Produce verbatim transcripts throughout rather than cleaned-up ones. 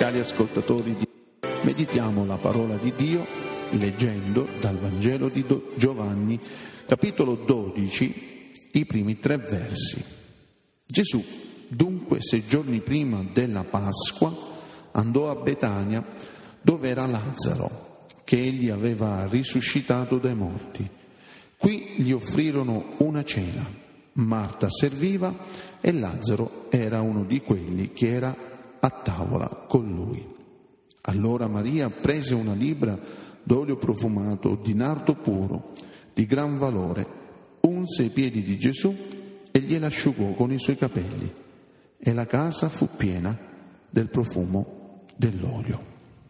cari ascoltatori di Meditiamo la parola di Dio leggendo dal Vangelo di Giovanni, capitolo dodici, i primi tre versi. Gesù, dunque, sei giorni prima della Pasqua, andò a Betania, dove era Lazzaro, che egli aveva risuscitato dai morti. Qui gli offrirono una cena. Marta serviva e Lazzaro era uno di quelli che era a tavola con lui. Allora Maria prese una libbra d'olio profumato di nardo puro, di gran valore, unse i piedi di Gesù e glieli asciugò con i suoi capelli, e la casa fu piena del profumo dell'olio.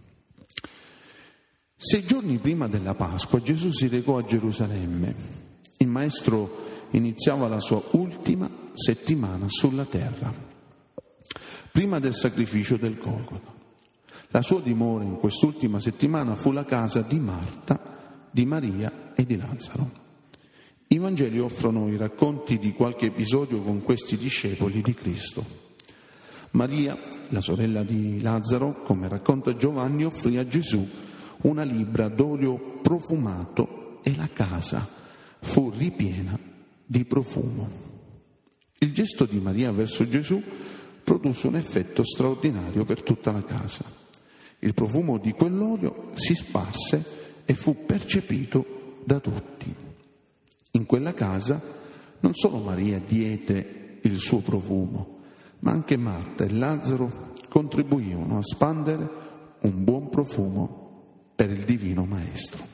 Sei giorni prima della Pasqua Gesù si recò a Gerusalemme. Il Maestro iniziava la sua ultima settimana sulla terra, prima del sacrificio del Golgota. La sua dimora in quest'ultima settimana fu la casa di Marta, di Maria e di Lazzaro. I Vangeli offrono i racconti di qualche episodio con questi discepoli di Cristo. Maria, la sorella di Lazzaro, come racconta Giovanni, offrì a Gesù una libbra d'olio profumato e la casa fu ripiena di profumo. Il gesto di Maria verso Gesù produsse un effetto straordinario per tutta la casa. Il profumo di quell'olio si sparse e fu percepito da tutti. In quella casa non solo Maria diede il suo profumo, ma anche Marta e Lazzaro contribuivano a spandere un buon profumo per il Divino Maestro.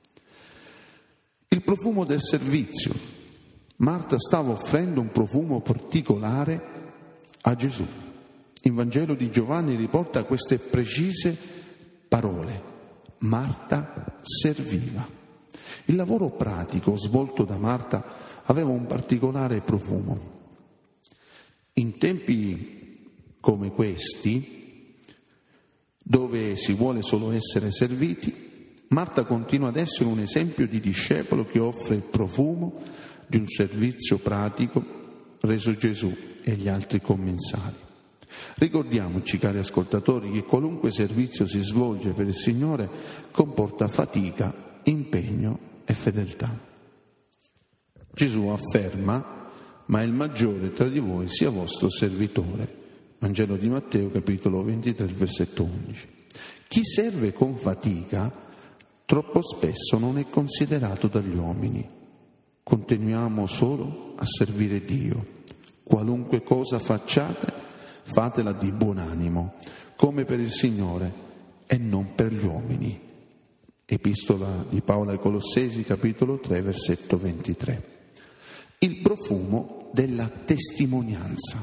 Il profumo del servizio. Marta stava offrendo un profumo particolare a Gesù. Il Vangelo di Giovanni riporta queste precise parole: Marta serviva. Il lavoro pratico svolto da Marta aveva un particolare profumo. In tempi come questi, dove si vuole solo essere serviti, Marta continua ad essere un esempio di discepolo che offre il profumo di un servizio pratico reso Gesù e gli altri commensali. Ricordiamoci, cari ascoltatori, che qualunque servizio si svolge per il Signore comporta fatica, impegno e fedeltà. Gesù afferma: ma il maggiore tra di voi sia vostro servitore. Vangelo di Matteo, capitolo ventitré, versetto undici. Chi serve con fatica troppo spesso non è considerato dagli uomini. Continuiamo solo a servire Dio. Qualunque cosa facciate, fatela di buon animo, come per il Signore e non per gli uomini. Epistola di Paolo ai Colossesi, capitolo tre, versetto ventitré. Il profumo della testimonianza.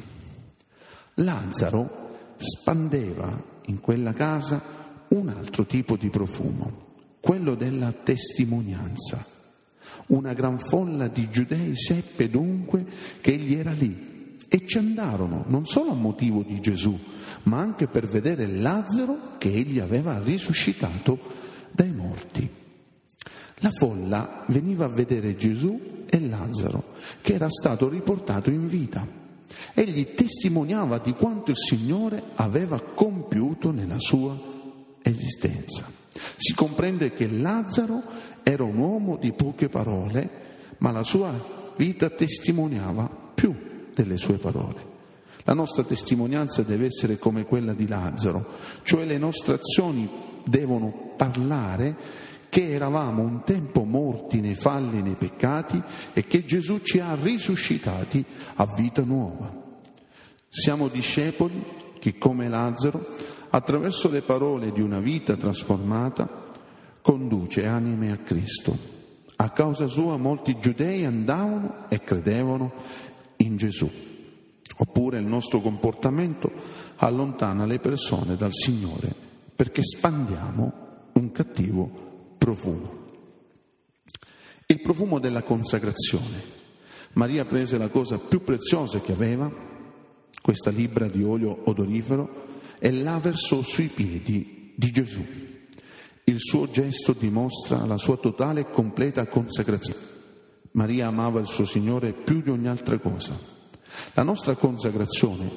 Lazzaro spandeva in quella casa un altro tipo di profumo, quello della testimonianza. Una gran folla di giudei seppe dunque che egli era lì e ci andarono non solo a motivo di Gesù, ma anche per vedere Lazzaro che egli aveva risuscitato dai morti. La folla veniva a vedere Gesù e Lazzaro, che era stato riportato in vita. Egli testimoniava di quanto il Signore aveva compiuto nella sua esistenza. Si comprende che Lazzaro era un uomo di poche parole, ma la sua vita testimoniava più delle sue parole. La nostra testimonianza deve essere come quella di Lazzaro, cioè le nostre azioni devono parlare che eravamo un tempo morti nei falli e nei peccati e che Gesù ci ha risuscitati a vita nuova. Siamo discepoli che, come Lazzaro, attraverso le parole di una vita trasformata, conduce anime a Cristo. A causa sua molti giudei andavano e credevano in Gesù. Oppure il nostro comportamento allontana le persone dal Signore perché spandiamo un cattivo profumo. Il profumo della consacrazione. Maria prese la cosa più preziosa che aveva, questa libbra di olio odorifero, e la versò sui piedi di Gesù. Il suo gesto dimostra la sua totale e completa consacrazione. Maria amava il suo Signore più di ogni altra cosa. La nostra consacrazione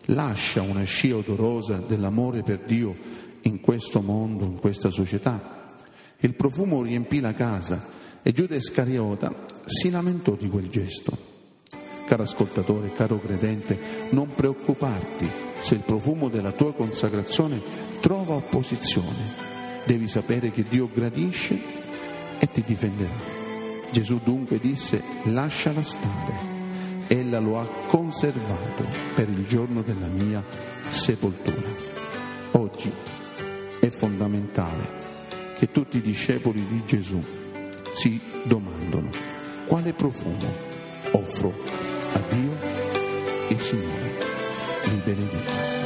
lascia una scia odorosa dell'amore per Dio in questo mondo, in questa società. Il profumo riempì la casa e Giuda Iscariota si lamentò di quel gesto. Caro ascoltatore, caro credente, non preoccuparti se il profumo della tua consacrazione trova opposizione. Devi sapere che Dio gradisce e ti difenderà. Gesù dunque disse: lasciala stare. Ella lo ha conservato per il giorno della mia sepoltura. Oggi è fondamentale che tutti i discepoli di Gesù si domandano: quale profumo offro a Dio? Il Signore vi benedica.